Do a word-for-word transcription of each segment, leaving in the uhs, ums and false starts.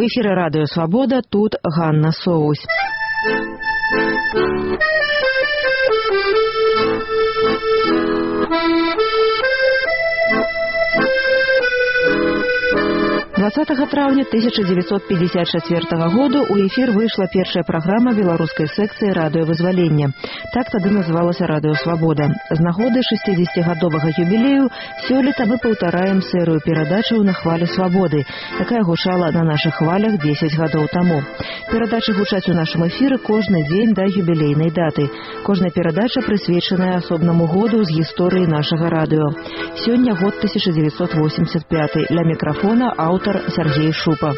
У эфире Радио Свобода, тут Ганна Соусь. двадцатага траўня тысяча дзевяцьсот пятьдесят четвёртага году у эфир вышла первая программа белорусской секции радиовызволения. Так тады называлася Радио Свобода. З нагоды шестидесятигадовага юбілею сёлета мы паўтараем серыю перадачаў на хвалю свободы, якая гучала на наших хвалях десять гадоў таму. Перадачы гучаць у нашым эфіры кожны дзень да юбілейнай даты. Кожная перадача прысвечаная асобнаму году з гісторыі нашага радыё. Сёння год тысяча девятьсот восемьдесят пятый. Ля микрофона аўтар Сергей Шупа.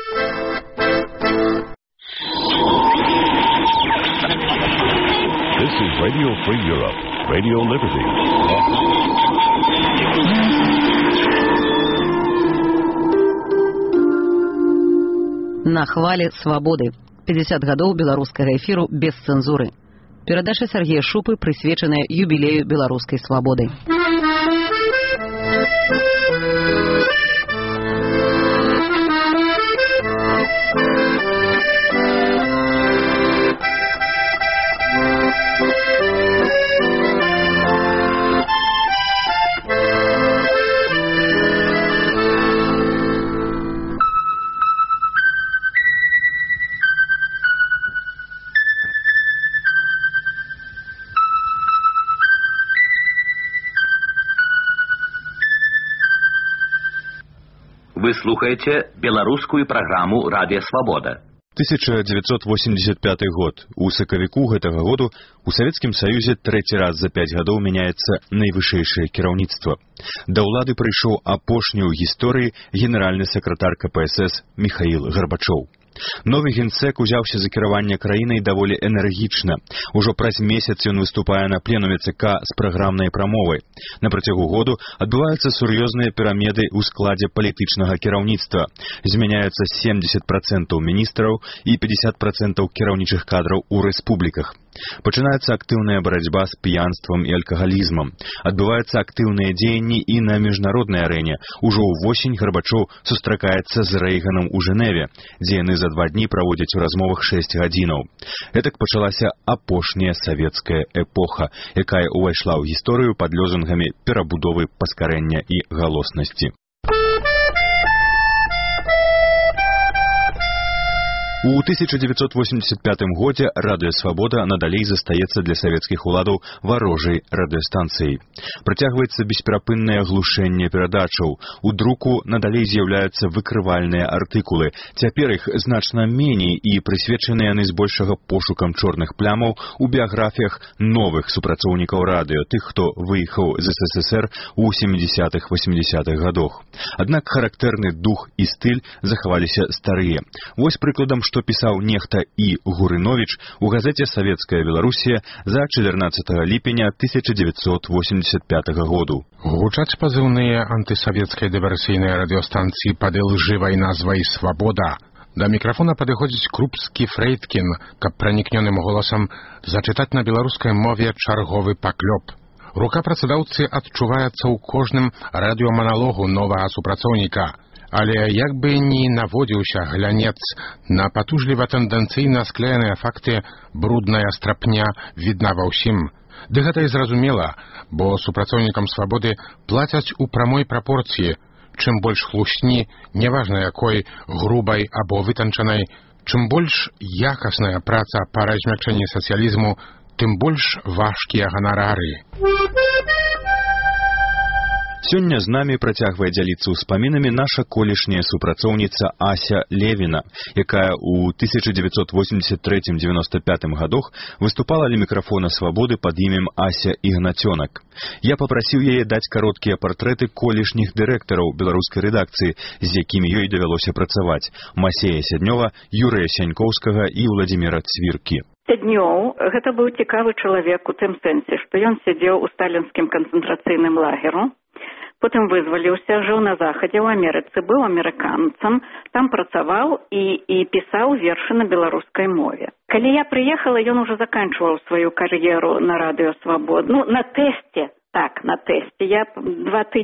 This is Radio Free Europe, Radio Liberty. На хвале свободы. пятьдесят гадоў беларускага эфіру без цэнзуры. Перадача Сергея Шупы прысвечаная юбілею беларускай свабоды. Вы слухаете беларускую программу «Радио Свобода». тысяча девятьсот восемьдесят пятый год. У сакавіку гэтага году у Савецкім Саюзе трэці раз за пяць гадоў мяняецца найвышэйшае кіраўніцтва. Да ўлады прыйшоў апошні ў гісторыі генеральны сакратар ка пэ эс эс Міхаіл Гарбачоў. Новы генсек узяўся за кіраванне краінай даволі энергічна. Ужо праз месяц ён выступае на пленуме ЦК з праграмнай прамовай. На працягу году адбываюцца сур'ёзныя піраміды ў складзе палітычнага кіраўніцтва. Змяняецца семьдесят процентаў міністраў і пятьдесят процентаў кіраўнічых кадраў у рэспубліках. Пачынаецца актыўная барацьба з п'янствам і алкагалізмам. Адбываюцца актыўныя дзеянні і на міжнароднай арэне. Ужо ўвосень Гарбачоў сустракаецца з Рэйганам у Жэневе, дзе яны за два дні праводзяць у размовах шэсць гадзінаў. Гэтак пачалася апошняя савецкая эпоха, якая ўвайшла ў гісторыю пад лозунгамі перабудовы, паскарэння і галоснасці. У тысяча девятьсот восемьдесят пятым годзе Радыё Свабода надалей застаецца для савецкіх уладаў варожай радыёстанцыяй. Працягваецца бесперапыннае глушэнне перадачаў. У друку надалей з'яўляюцца выкрывальныя артыкулы. Цяпер іх значна меней і прысвечаны яны збольшага пошукам чорных плямаў у біяграфіях новых супрацоўнікаў радыё, тых, хто выехаў з эс эс эс эр у сямідзесятых восьмідзесятых гадах. Аднак характэрны дух і стыль захаваліся старыя. Вось прыкладам, што пісаў нехта І. Гурыновіч у газеце «Савецкая Беларусія» за чатырнаццатага ліпеня тысяча девятьсот восемьдесят пятага году. Гучаць пазыўныя антысавецкай дыверсійнай радыёстанцыі пад ілжывай назвай «Свабода». Да мікрафона падыходзіць крупскі Фрэйткін, каб пранікнёным голасам зачытаць на беларускай мове чарговы паклёп. Рука працадаўцы адчуваецца ў кожным радыёманалогу новага супрацоўніка. Але як бы ні наводзіўся глянец на патужліва-тэндэнцыйна склееныя факты, брудная страпня відна ва ўсім. Ды гэта і зразумела, бо супрацоўнікам свабоды плацяць у прамой прапорцыі. Чым больш хлусні, неважна якой, грубай або вытанчанай, чым больш якасная праца па размякчэнні сацыялізму, тым больш важкія ганарары. Сёння з намі працягвае дзяліцца ўспамінамі наша колішняя супрацоўніца Ася Левіна, якая ў тысяча девятьсот восемьдесят третьем — девяносто пятым гадах выступала ля мікрафона свабоды пад імем Ася Ігнацёнак. Я папрасіў яе даць кароткія партрэты колішніх дырэктараў беларускай рэдакцыі, з якімі ёй давялося працаваць: Масея Сяднёва, Юрыя Сянькоўскага і Владзіміра Цвіркі. Сяднёў — гэта быў цікавы чалавек у тым сэнсе, што ён сядзеў у сталінскім канцэнтрацыйным лагеру, потым вызваліўся, жыў на захадзе ў Амерыцы, быў амерыканцам, там працаваў і, і пісаў вершы на беларускай мове. Калі я прыехала, ён ужо заканчваў сваю кар'еру на Радыё Свабода. Ну, на тэсце, так, на тэсце. Я два тыдні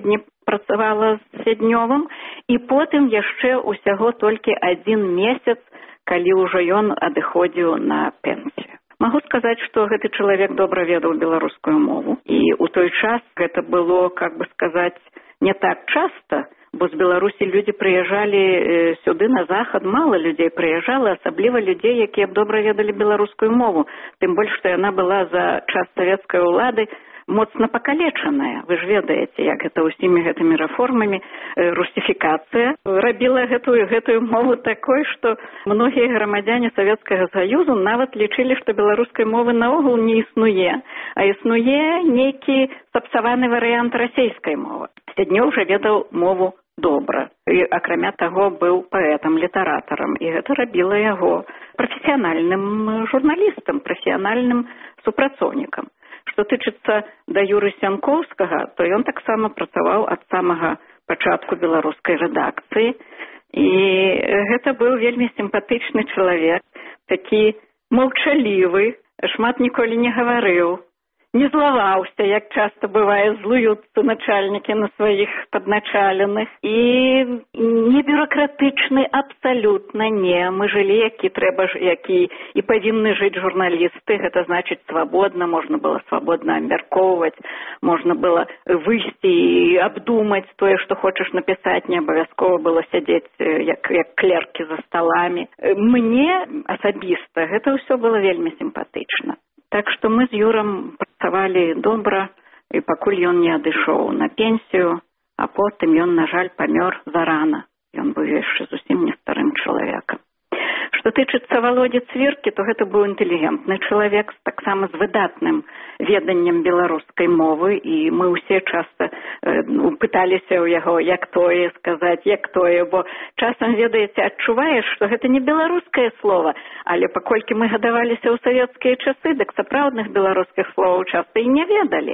працавала з Сяднёвым, і потым яшчэ ўсяго толькі адзін месяц, калі ўжо ён адыходзіў на пенсію. Магу сказаць, што гэты чалавек добра ведаў беларускую мову, і ў той час гэта было, как бы сказаць, не так часта, бо з Беларусі людзі прыязджалі сюды на захад, мала людзей прыязджала, асабліва людзей, якія б добра ведалі беларускую мову, тым больш, што яна была за час савецкай улады моцна пакалечаная. Вы ж ведаеце, як гэта ўсімі гэтымі рэформамі русифікацыя рабіла гэтую гэтую мову такой, што многія грамадзяне Савецкага Саюзу нават лічылі, што беларускай мовы наогул не існуе, а існуе нейкі сапсаваны варыянт расейскай мовы. Сяднёў жа ведаў мову добра. І, акрамя таго, быў паэтам, літаратарам, і гэта рабіла яго прафесіянальным журналістам, прафесіянальным супрацоўнікам. Што тычыцца да Юры Сянкоўскага, то ён таксама працаваў ад самага пачатку беларускай рэдакцыі. І гэта быў вельмі сімпатычны чалавек, такі маўчалівы, шмат ніколі не гаварыў, не злаваўся, як часта бывае, злуюцца начальнікі на сваіх падначаленых. І не бюрократычны абсалютна не. Мы жылі, які трэба, які і павінны жыць журналісты. Гэта значыць свабодна, можна было свабодна абмяркоўваць, можна было выйсці і абдумаць тое, што хочаш напісаць, не абавязкова было сядзець як, як клеркі за сталамі. Мне асабіста гэта ўсё было вельмі сімпатычна. Так што мы з Юрам працавалі добра, і пакуль ён не адышоў на пенсію, а потым ён, на жаль, памёр зарана. Ён быў яшчэ зусім не старым чалавекам. Што тычыцца Володі Цвіркі, то гэта быў інтэлігентны чалавек, таксама з выдатным веданнем беларускай мовы, і мы ўсе часта э, пыталіся ў яго, як тое сказаць, як тое, бо часам, ведаеце, адчуваеш, што гэта не беларускае слова, але паколькі мы гадаваліся ў савецкія часы, дык сапраўдных беларускіх словаў часта і не ведалі.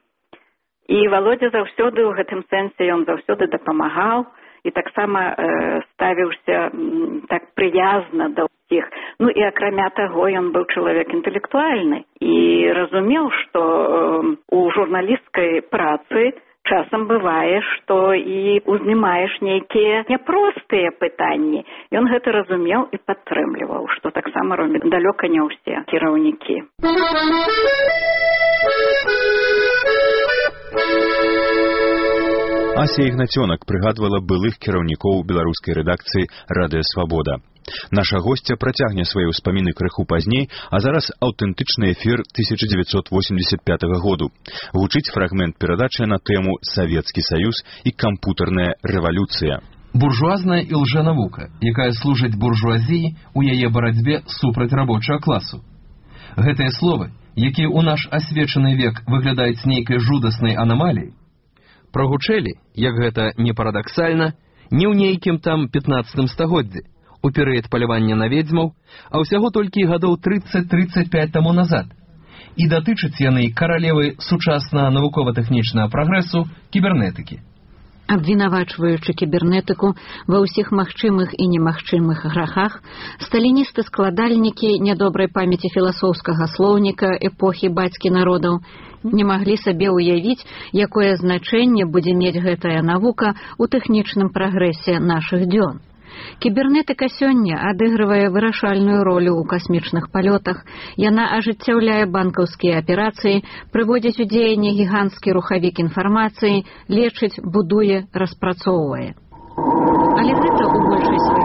І Володя заўсёды ў гэтым сэнсе, ён заўсёды дапамагаў, і таксама э, ставіўся м, так прыязна да ўсіх. Ну і акрамя таго, ён быў чалавек інтэлектуальны і разумеў, што э, у журналісцкай працы часам бывае, што і узнімаеш нейкія няпростыя пытанні. Ён гэта разумеў і падтрымліваў, што таксама робяць далёка не ўсе кіраўнікі. Ася Ігнацёнак прыгадвала былых кіраўнікоў беларускай рэдакцыі «Радыё Свабода». Наша госця працягне свае ўспаміны крыху пазней, а зараз аўтэнтычны эфір тысяча дзевяцьсот восемьдесят пятага году. Гучыць фрагмент перадачы на тэму «Савецкі Саюз і кампутарная рэвалюцыя». Буржуазная і лжэнавука, якая служыць буржуазіі ў яе барацьбе супраць рабочага класу. Гэтыя словы, якія ў наш асвечаны век выглядаюць нейкай жудаснай анамаліяй, прагучэлі, як гэта не парадаксальна, не ў нейкім там пятнаццатым стагоддзі, у перыяд палявання на ведзьмаў, а ўсяго толькі гадоў трыццаць трыццаць пяць таму назад. І датычаць яны каралевы сучаснага навукова-тэхнічнага прагрэсу кібернетыкі. Абвінавачваючы кібернетыку ва ўсіх магчымых і немагчымых грахах, сталіністы-складальнікі нядобрай памяці філасофскага слоўніка эпохі бацькі народаў не маглі сабе ўявіць, якое значэнне будзе мець гэтая навука ў тэхнічным прагрэсе нашых дзён. Кібернетыка сёння адыгрывае вырашальную ролю ў касмічных палётах, яна ажыццяўляе банкаўскія аперацыі, прыводзіць у дзеянне гіганцкі рухавік інфармацыі, лечыць, будуе, распрацоўвае. Але гэта ў большай сваёй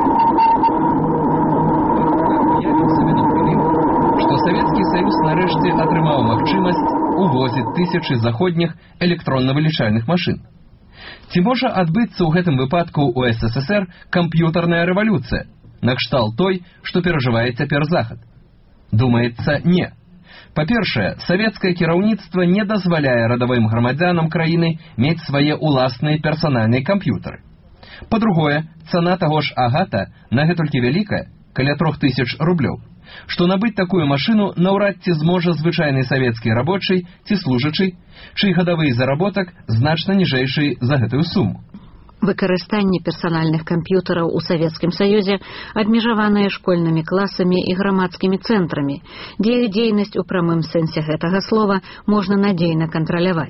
што Савецкі Саюз нарэшце атрымаў магчымасць увозіць тысячы заходніх электронна-вылічальных машын. Ці можа адбыцца ў гэтым выпадку ў эс эс эс эр камп'ютарная рэвалюцыя, накшталт той, што перажывае цяпер Захад? Думаецца, не. Па-першае, савецкае кіраўніцтва не дазваляе радавым грамадзянам краіны мець свае ўласныя персанальныя камп'ютары. Па-другое, цана таго ж агата на гэтулькі вялікая, каля трох тысяч рублёў, што набыць такую машыну наўрад ці зможа звычайны савецкі рабочы ці служачы, чый гадавы заработак значна ніжэйшы за гэтую суму. Выкарыстанне персанальных камп'ютараў у Савецкім Саюзе абмежаванае школьнымі класамі і грамадскімі цэнтрамі, дзе іх дзейнасць у прамым сэнсе гэтага слова можна надзейна кантраляваць.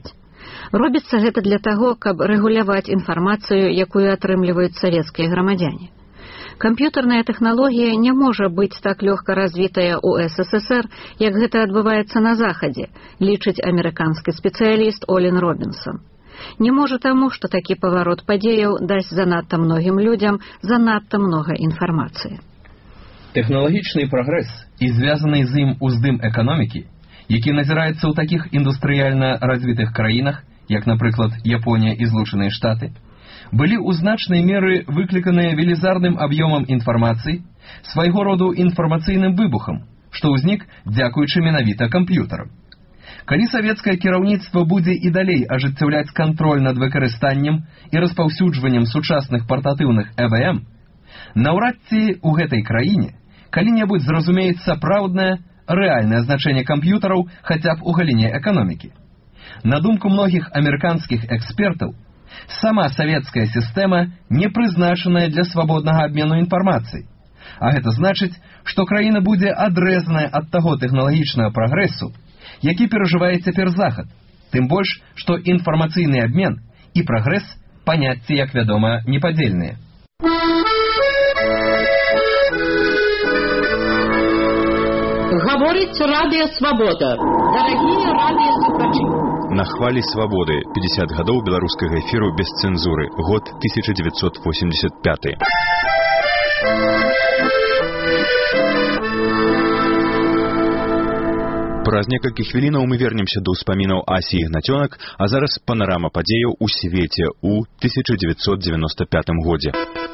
Робіцца гэта для таго, каб рэгуляваць інфармацыю, якую атрымліваюць савецкія грамадзяне. Камп'ютарная тэхналогія не можа быць так лёгка развітая ў эс эс эс эр, як гэта адбываецца на Захадзе, лічыць амерыканскі спецыяліст Олін Робінсон. Не можа таму, што такі паварот падзеяў дасць занадта многім людзям занадта многа інфармацыі. Тэхналагічны прагрэс і звязаны з ім уздым эканомікі, які назіраецца ў такіх індустрыяльна развітых краінах, як, напрыклад, Японія і Злучаныя Штаты, былі ў значнай меры выкліканыя велізарным аб'ёмам інфармацыі, свайго роду інфармацыйным выбухам, што ўзнік дзякуючы менавіта камп'ютарам. Калі савецкае кіраўніцтва будзе і далей ажыццяўляць кантроль над выкарыстаннем і распаўсюджваннем сучасных партатыўных э вэ эм, наўрад ці ў гэтай краіне калі-небудзь зразумеюць сапраўднае, рэальнае значэнне камп'ютараў хаця б у галіне эканомікі. На думку многіх амерыканскіх экспертаў, сама савецкая сістэма не прызначаная для свабоднага абмену інфармацыяй, а гэта значыць, што краіна будзе адрэзаная ад таго тэхналагічнага прагрэсу, які перажывае цяпер Захад, тым больш, што інфармацыйны абмен і прагрэс паняцці, як вядома, непадзельныя. Гаворыць Радыё Свабода. Дарагія радыёслухачы. На хвалі свабоды. пятьдесят гадоў беларускага эфіру без цэнзуры. Год тысяча девятьсот восемьдесят пятый. Праз некалькі хвілінаў мы вернемся да ўспамінаў Асі Ігнацёнак, а зараз панарама падзеяў у свеце ў тысяча девятьсот девяносто пятым годзе.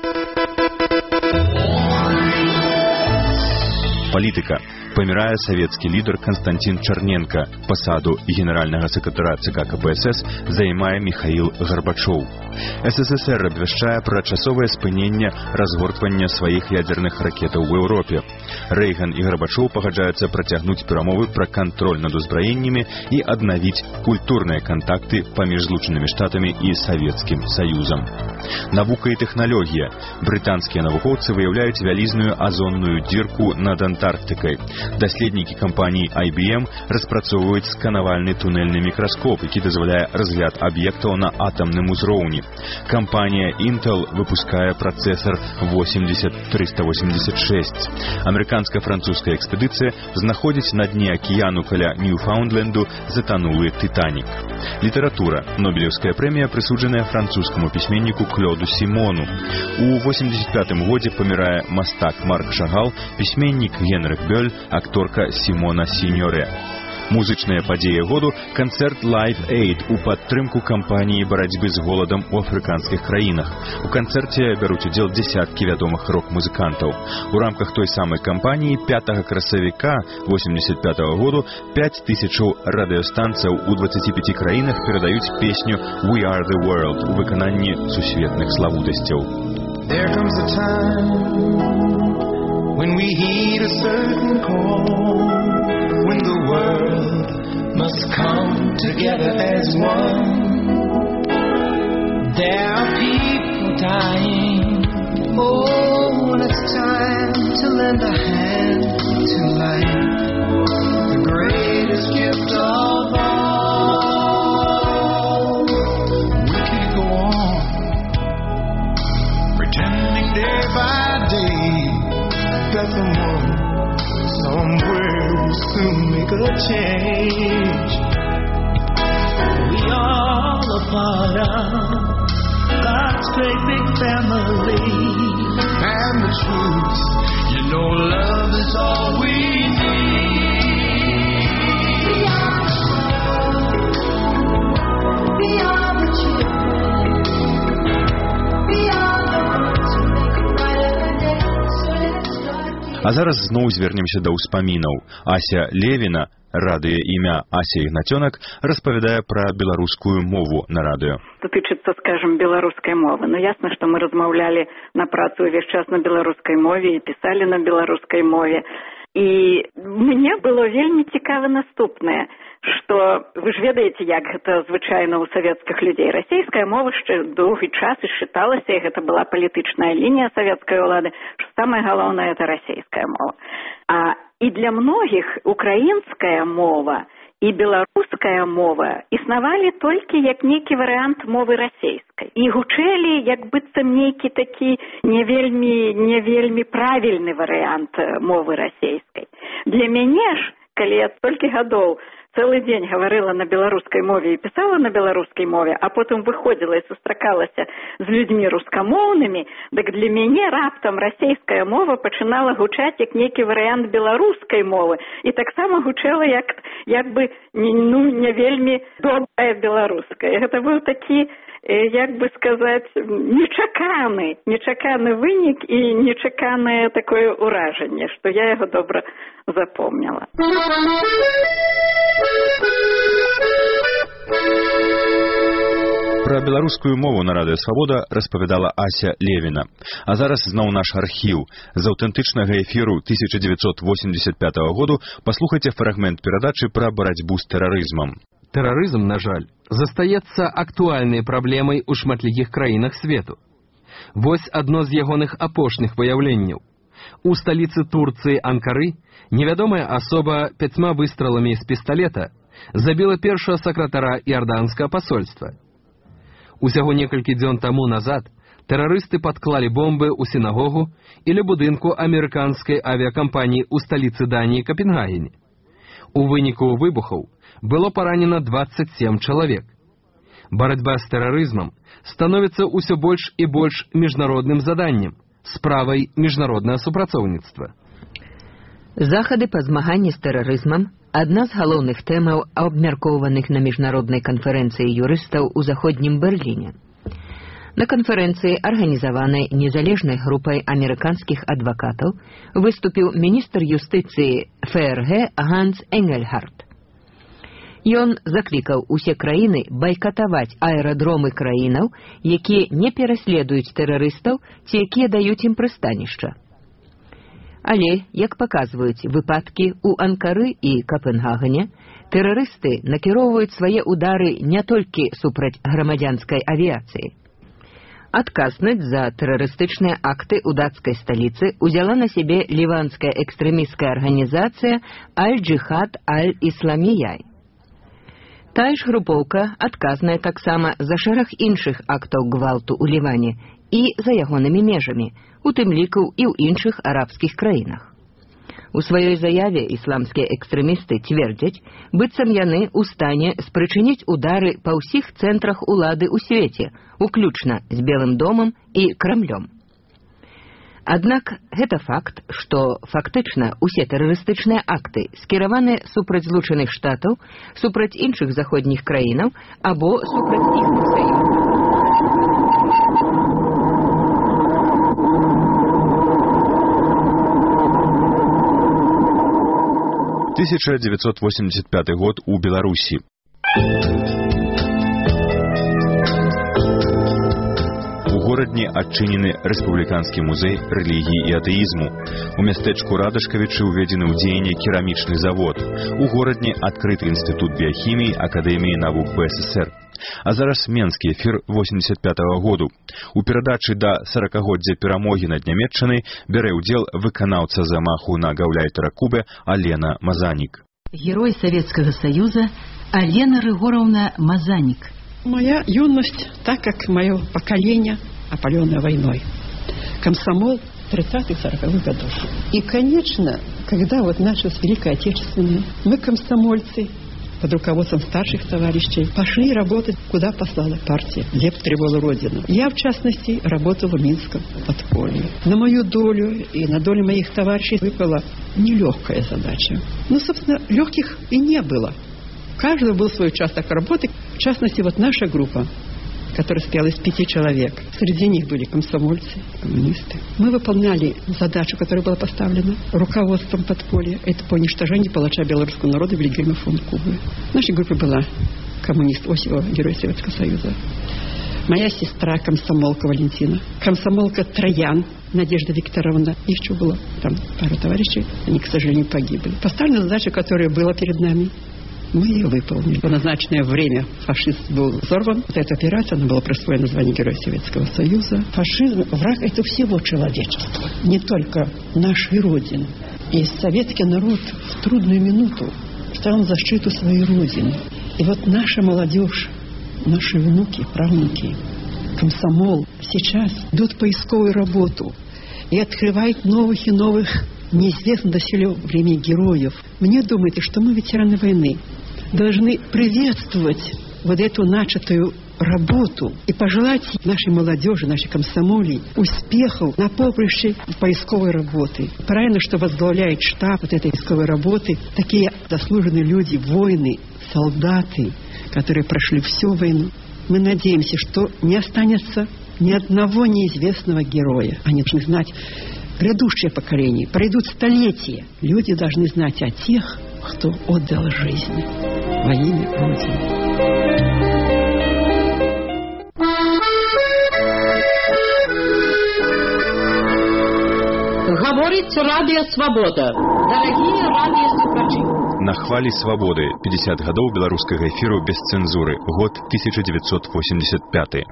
Палітыка. Памірае савецкі лідар Константин Чарненко. Пасаду генеральнага сакратара ЦК КПСС займае Михаил Горбачоў. эс эс эс эр абвяшчае пра часовае спыненне разгортвання сваіх ядзерных ракетаў у Еўропе. Рэйган і Горбачоў пагаджаюцца працягнуць перамовы пра кантроль над узбраеннямі і аднавіць культурныя кантакты паміж Злучанымі Штатамі і Савецкім Саюзам. Навука і тэхналогія. Брытанскія навукоўцы выяўляюць вялізную азонную дзірку над Антарктыкай. Даследнікі кампаніі ай би эм распрацоўваюць сканавальны тунэльны мікраскоп, які дазваляе разгляд аб'ектаў на атамным узроўні. Кампанія Intel выпускае працэсар восемьдесят триста восемьдесят шесть. Амерыканска-французская экспедыцыя знаходзіць на дне акіяну каля Ньюфаундленду затанулы Тытанік. Літаратура. Нобелеўская прэмія прысуджаная французскаму пісьменніку Клоду Сімону. У восемьдесят пятым годзе памірае мастак Марк Шагал, пісьменнік Генрых Бёль, акторка Сімона Сіньоре. Музычная падзея году – канцэрт Live Aid у падтрымку кампаніі барацьбы з голадам у афрыканскіх краінах. У канцэрце бяруць удзел дзесяткі вядомых рок-музыкантаў. У рамках той самай кампаніі пятага красавіка восемьдесят пятого году пять тысячаў радыёстанцыяў у двадцати пяти краінах перадаюць песню We Are The World у выкананні сусветных славутасцяў. There comes a time when we heed a certain call, when the world must come together as one. There are people dying. Oh, when it's time to lend a hand to life, the greatest gift of all. We can go on pretending day by day that someone somewhere will soon make a change. We all a part of God's great big family, and the truth, you know, love is all we need. We are the children. We are the ones who make a brighter day. So let's start. А зараз зноў звернемся да ўспамінаў. Ася Левіна, радыё імя Ася Ігнацёнак, распавядае пра беларускую мову на радыё. Датычыцца, скажем, беларускай мовы. Ну, ясна, што мы размаўлялі на працу ўвесь час на беларускай мове і пісалі на беларускай мове. І мне было вельмі цікава наступнае, што вы ж ведаеце, як гэта звычайна ў савецкіх людзей. Расейская мова яшчэ доўгі час і счыталася, і гэта была палітычная лінія савецкай улады, што самае галоўнае – это расейская мова. А і для многіх украінская мова і беларуская мова існавалі толькі як нейкі варыянт мовы расейскай. І гучэлі як быццам нейкі такі не вельмі, не вельмі правільны варыянт мовы расейскай. Для мяне ж, калі я столькі гадоў цэлы дзень гаварыла на беларускай мове і пісала на беларускай мове, а потым выходзіла і сустракалася з людзьмі рускамоўнымі, дык для мяне раптам расейская мова пачынала гучаць як нейкі варыянт беларускай мовы і таксама гучэла як, як бы ну, не вельмі добрая беларуская. Гэта быў такі, як бы сказаць, нечаканы, нечаканы вынік і нечаканае такое ўражанне, што я яго добра запомніла. Пра беларускую мову на радыё Свабода распавядала Ася Левіна. А зараз зноў наш архіў. З аўтэнтычнага эфіру тысяча дзевяцьсот восемьдесят пятого году паслухайце фрагмент перадачы пра барацьбу з тэрарызмам. Тэрарызм, на жаль, застаецца актуальнай праблемай у шматлікіх краінах свету. Вось адно з ягоных апошніх выяўленняў. У сталіцы Турцыі Анкары невядомая асоба пяцьма выстраламі з пісталета забіла першага сакратара іорданскага пасольства. Усяго некалькі дзён таму назад тэрарысты падклалі бомбы ў сінагогу і ля будынку амерыканскай авіякампаніі ў сталіцы Даніі Капенгагене. У выніку выбухаў было паранена дваццаць сем чалавек. Барацьба з тэрарызмам становіцца ўсё больш і больш міжнародным заданнем, справай міжнароднае супрацоўніцтва. Захады па змаганні з тэрарызмам – адна з галоўных тэмаў, абмяркоўваных на міжнароднай канферэнцыі юрыстаў у заходнім Берліне. На канферэнцыі, арганізаванай незалежнай групай амерыканскіх адвакатаў, выступіў міністр юстыцыі ФРГ Ганс Энгельгард. Ён заклікаў усе краіны байкатаваць аэрадромы краінаў, якія не пераследуюць тэрарыстаў ці якія даюць ім прыстанішча. Але, як паказваюць выпадкі ў Анкары і Капенгагене, тэрарысты накіроўваюць свае ўдары не толькі супраць грамадзянскай авіяцыі. Адказнасць за тэрарыстычныя акты ў дацкай сталіцы узяла на сябе ліванская экстрэмісцкая арганізацыя Аль-Джихад Аль-Ісламія. Тая ж групоўка адказная таксама за шэраг іншых актаў гвалту ў Ліване і за ягонымі межамі, у тым ліку і ў іншых арабскіх краінах. У сваёй заяве ісламскія экстрэмісты цвердзяць, быццам яны ў стане спрычыніць удары па ўсіх цэнтрах улады ў свеце, уключна з Белым домам і Крамлём. Аднак гэта факт, што фактычна ўсе тэрарыстычныя акты скіраваны супраць Злучаных Штатаў, супраць іншых заходніх краінаў або супраць іх саюзнікаў. тысяча девятьсот восемьдесят пятый год у Беларусі. У горадні адчынены рэспубліканскі музей рэлігіі і атэізму. У мястэчку Радашкавічы ўведзены ў дзеянне керамічны завод. У горадні адкрыты інстытут біяхіміі Акадэміі навук БССР. А зараз менскі эфір восемьдесят пятого году. У перадачы да сорокагоддзя перамогі над Нямецчанай бярэ ўдзел выканаўца замаху на гаўляйтара Кубы Алена Мазанік. Герой Советского Союза Алена Рыгоровна Мазанік. Моя юность, так как мое поколение, опаленное войной. Комсомол тридцатых-сороковых годов. И, конечно, когда вот наша Великая Отечественная, мы, комсомольцы, под руководством старших товарищей, пошли работать, куда послала партия, где потребовала Родину. Я, в частности, работала в Минском подполье. На мою долю и на долю моих товарищей выпала нелегкая задача. Ну, собственно, легких и не было. У каждого был свой участок работы. В частности, вот наша группа, которая состояла из пяти человек. Среди них были комсомольцы, коммунисты. Мы выполняли задачу, которая была поставлена руководством подполья. Это по уничтожению палача белорусского народа Вильгельма фон Кубы. В нашей группе была коммунист Осипова, герой Советского Союза. Моя сестра, комсомолка Валентина. Комсомолка Троян, Надежда Викторовна. Еще было там пару товарищей. Они, к сожалению, погибли. Поставлена задача, которая была перед нами. Мы ее выполнили. В назначенное время фашист был взорван. За эту операцию она была присвоена звание Героя Советского Союза. Фашизм, враг — это всего человечества. Не только нашей Родины. И советский народ в трудную минуту стал на защиту своей Родины. И вот наша молодежь, наши внуки, правнуки, комсомол сейчас идут поисковую работу и открывают новых и новых, неизвестно до сего времени героев. Мне думаете, что мы, ветераны войны, должны приветствовать вот эту начатую работу и пожелать нашей молодежи, нашей комсомоле успехов на поприще поисковой работы. Правильно, что возглавляет штаб вот этой поисковой работы такие заслуженные люди, воины, солдаты, которые прошли всю войну. Мы надеемся, что не останется ни одного неизвестного героя. Они должны знать, грядущее поколение, пройдут столетия. Люди должны знать о тех, кто отдал жизнь во имя Родины. Говорит Радио Свобода. Дорогие радиослушатели. На хвалі свабоды пятьдесят гадоў беларускага эфіру без цэнзуры. Год тысяча девятьсот восемьдесят пятый.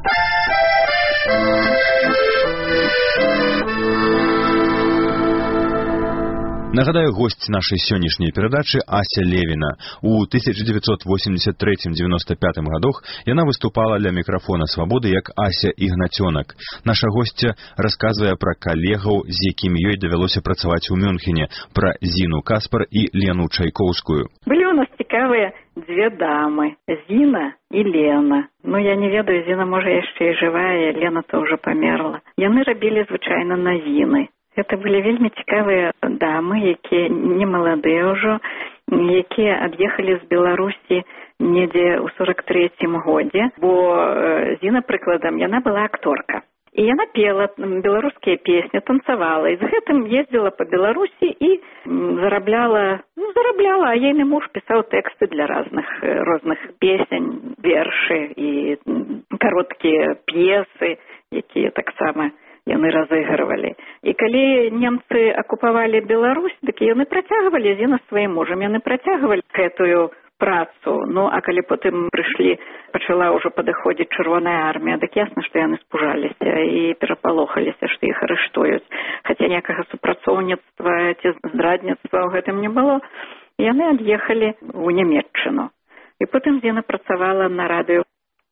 Нагадаю, госць нашай сённяшняй перадачы Ася Левіна. У тысяча девятьсот восемьдесят третьем — девяносто пятым годах яна выступала ля мікрафона свабоды як Ася Ігнацёнак. Наша госця расказвае пра калегаў, з якімі ёй давялося працаваць у Мюнхене, пра Зіну Каспар і Лену Чайкоўскую. Былі у нас цікавыя дзве дамы, Зіна і Лена. Ну, я не ведаю, Зіна, можа, яшчэ і жывая, Лена то ўжо памерла. Яны рабілі звычайна навіны. Это былі вельмі цікавыя дамы, якія не маладыя ўжо, якія ад'ехалі з Беларусі недзе ў сорок трэцім годзе, бо Зіна, прыкладам, яна была акторка. І яна пела беларускія песні, танцавала, і з гэтым ездзіла па Беларусі і зарабляла, ну, зарабляла, а ейны муж пісаў тэксты для разных розных песень, вершы і кароткія п'есы, якія таксама яны разыгрывалі. І калі немцы акупавалі Беларусь, дык яны працягвалі, Зіна сваім мужам, яны працягвалі гэтую працу. Ну, а калі потым прыйшлі, пачала ўжо падыходзіць чырвоная армія, дык ясна, што яны спужаліся і перапалохаліся, што іх арыштуюць. Хаця ніякага супрацоўніцтва ці здрадніцтва ў гэтым не было. Яны ад'ехалі ў Нямецчыну. І потым Зіна працавала на радыё.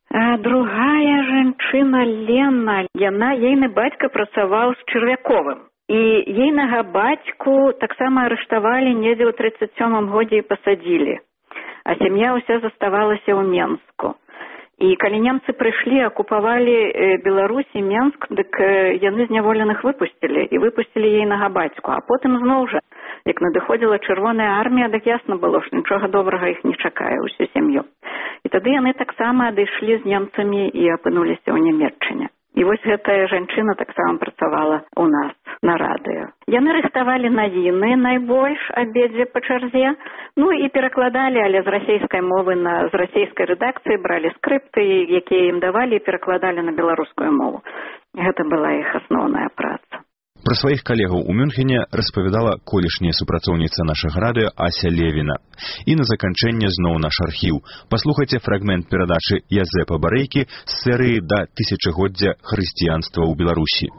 А другая жанчына Лена, яна, ейны бацька працаваў з Чырвяковым. І ейнага бацьку таксама арыштавалі недзе ў трыццаць сёмым годзе і пасадзілі. А сям'я ўся заставалася ў Менску. І калі немцы прыйшлі, акупавалі Беларусь і Менск, дык яны зняволеных выпусцілі, і выпусцілі ейнага бацьку. А потым зноў жа, як надыходзіла чырвоная армія, дык ясна было, што нічога добрага іх не чакае ўсю сям'ю. І тады яны таксама адышлі з немцамі і апынуліся ў Нямецчыне. І вось гэтая жанчына таксама працавала ў нас на радыё. Яны рыхтавалі навіны найбольш абедзве па чарзе, ну і перакладалі, але з расейскай мовы на з расейскай рэдакцыі бралі скрыпты, якія ім давалі, і перакладалі на беларускую мову. Гэта была іх асноўная праца. Пра сваіх калегаў у Мюнхене распавядала колішняя супрацоўніца нашага радыё Ася Левіна. І на заканчэнне зноў наш архіў. Паслухайце фрагмент перадачы Язэпа Барэйкі з серыі да тысячагоддзя хрысціянства ў Беларусі.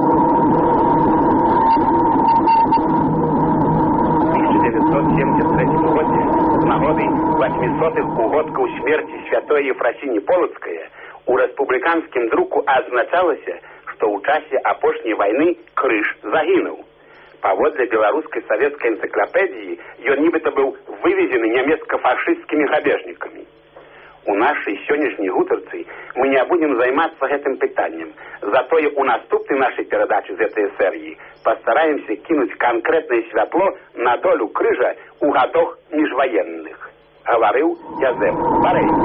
тысяча девятьсот семьдесят третьем году с нагоды восьмисотых угодкаў смерти святой Ефросіні Полацкай у рэспубліканскім друку адзначалася, што ў часе апошняй вайны крыж загінуў. Паводле беларускай савецкай энцыклапедыі ён нібыта быў вывезены нямецка-фашысцкімі грабежнікамі. У нашай сённяшняй гутарцы мы не будзем займацца гэтым пытаннем. Затое у наступнай нашай перадачы з гэтай серыі пастараемся кінуць канкрэтнае святло на долю крыжа ў гадах міжваенных. Гаварыў Язэп Барэйкі.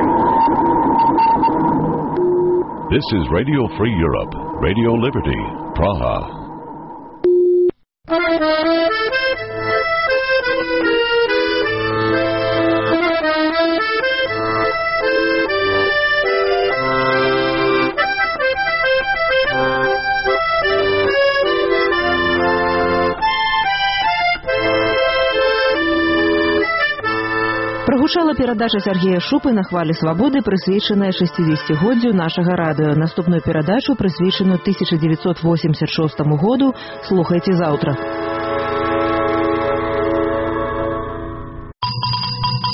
This is Radio Free Europe, Radio Liberty, Praha. Прагучала перадача Сергея Шупы на хвалі свабоды, прысвечаная шэсцідзесяцігоддзю нашага радыё. Наступную перадачу, прысвечаную тысяча девятьсот восемьдесят шестому году, слухайце заўтра.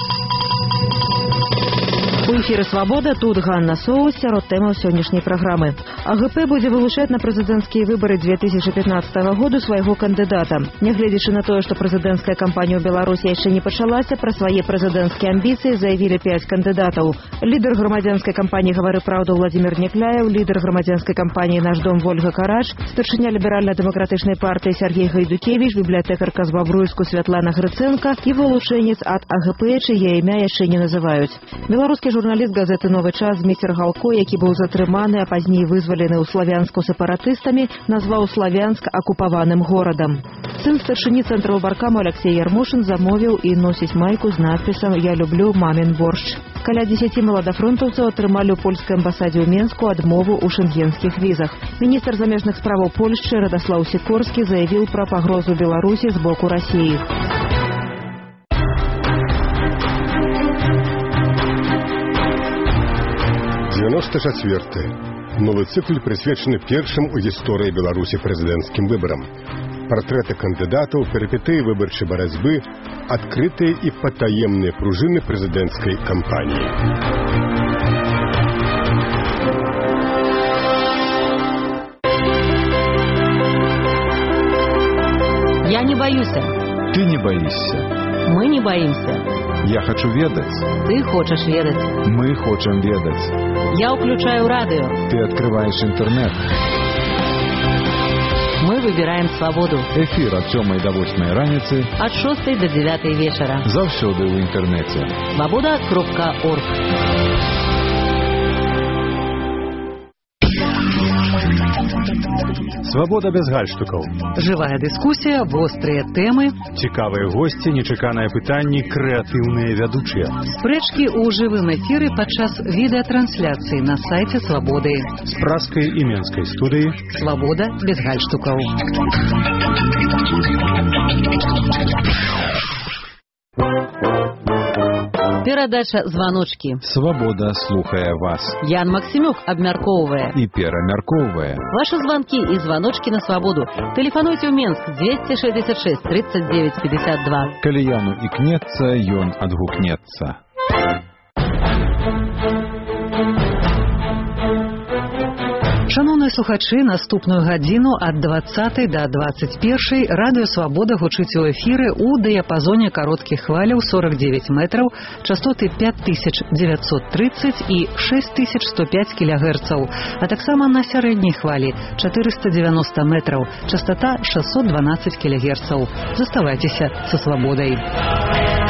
У эфіры «Свабода», тут Ганна Соус, сярод тэмаў сённяшняй праграмы. АГП будзе вылучаць на прэзідэнцкія выбары две тысячи пятнадцатого году свайго кандыдата. Нягледзячы на тое, што прэзідэнцкая кампанія ў Беларусі яшчэ не пачалася, пра свае прэзідэнцкія амбіцыі заявілі пяць кандыдатаў. Лідар грамадзянскай кампаніі «Гавары праўду» Владзімір Някляеў, лідар грамадзянскай кампаніі «Наш дом» Вольга Карач, старшыня ліберальна-дэмакратычнай партыі Сергей Гайдукевіч, бібліятэкарка з Бабруйску Святлана Грыцэнка і вылучэнец ад АГП, чые імя яшчэ не называюць. Беларускі журналіст газеты «Новы час» Зміцер Галко, які быў затрыманы, а пазней вызвалены ў Славянску сепаратыстамі, назваў Славянск акупаваным горадам. Сын старшыні цэнтру баркаму Алексей Ярмошин замовіў і носіць майку з надпісам «Я люблю мамин борщ». Каля дзесяці маладафронтаўцаў атрымалі ў польскай амбасадзе ў Менску адмову ў шэнгенскіх візах. Міністр замежных справаў Польшчы Радослаў Сікорскі заявіў пра пагрозу Беларусі з боку Расіі. девяносто четвёртый. Новый цикл присвячены першым у гісторыі Беларусі прэзідэнцкім выбарам. Партрэты кандыдатаў, перыпетыі выбарчай барацьбы, адкрытыя і патаемныя пружыны прэзідэнцкай кампаніі. Я не боюсь. Ты не боишься. Мы не боимся. Я хочу ведать. Ты хочешь ведать. Мы хочем ведать. Я включаю радио. Ты открываешь интернет. Мы выбираем свободу. Эфир от сёмай до восьмай раніцы. От шостой до девятой вечера. Заўсёды ў інтэрнэце. свобода кропка орг. Свабода без гальштукаў. Жывая дыскусія, вострыя тэмы, цікавыя госці, нечаканыя пытанні, крэатыўныя вядучыя. Спрэчкі ў жывым эфіры падчас відэатрансляцыі на сайце Свабоды. З пражскай і менскай студыі. Свабода без гальштукаў. Перадача «Званочки». Свабода слухае вас. Ян Максимюк абмяркоўвае і перамяркоўвае. Ваши звонки и звоночки на свободу. Телефонуйте в Минск двести шестьдесят шесть тридцать девять пятьдесят два. Калі Яну ікнецца, ён адгукнецца. Шановні слухачі, наступную гадзіну ад двадцатай до двадцать першай радыё «Свабода» гучыць у эфіры ў дыяпазоне кароткіх хваляў сорок девять метраў, частоты пять тысяч девятьсот тридцать і шесть тысяч сто пять кілогерцаў, а таксама на сярэдняй хвалі четыреста девяносто метраў, частота шестьсот двенадцать кілогерцаў. Заставайцеся са «Свабодай».